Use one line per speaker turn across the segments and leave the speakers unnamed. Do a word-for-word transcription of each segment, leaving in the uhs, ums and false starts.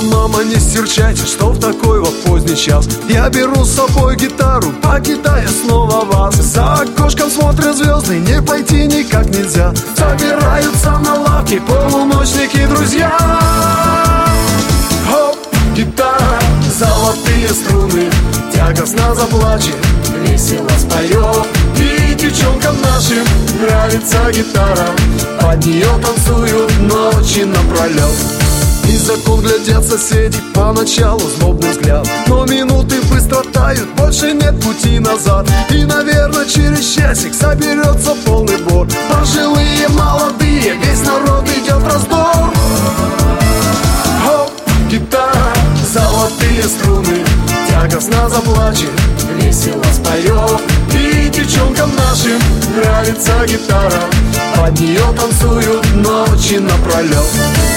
мама, не серчайте, что в такой вот поздний час я беру с собой гитару, покидая снова вас. За окошком смотрят звезды, не пойти никак нельзя. Собираются на лавке полуночники, друзья. Хоп, гитара, золотые струны, тягостно заплачет, весело споет. И девчонкам нашим нравится гитара, под нее танцуют ночи напролет. И закон глядят соседи, поначалу злобный взгляд, но минуты быстро тают, больше нет пути назад. И, наверное, через часик соберется полный двор. Пожилые, молодые, весь народ идет в раздор. Хоп, гитара, золотые струны, тягостно заплачет, весело споет. И девчонкам нашим нравится гитара, под нее танцуют ночи напролет.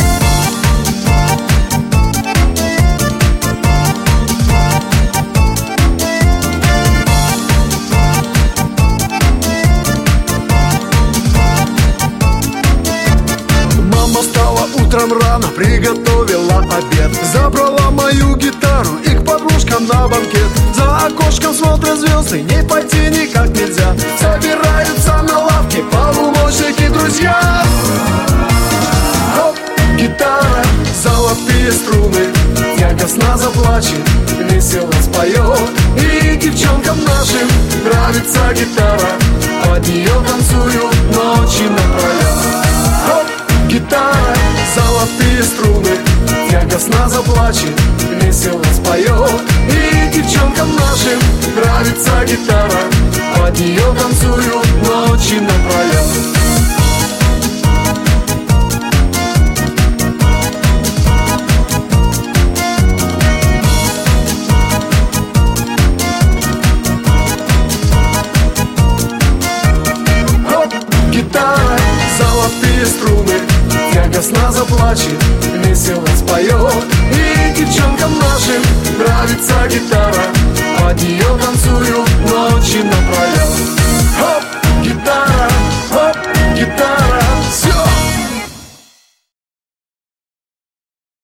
Утром рано приготовила обед, забрала мою гитару и к подружкам на банкет. За окошком смотрят звезды, не пойти никак нельзя. Собираются на лавке полуночники, друзья. Хоп, гитара, золотые струны, тягостно заплачет, весело споет. И девчонкам нашим нравится гитара, под нее танцуют ночи напролет. Хоп, гитара, золотые струны, тягостно заплачет, весело споет. И девчонкам нашим нравится гитара, под нее танцуют ночи напролет. Хоп, гитара, золотые струны, тягостно заплачет, весело споет. И девчонкам нашим нравится гитара, под нее танцуют ночи напролет. Хоп,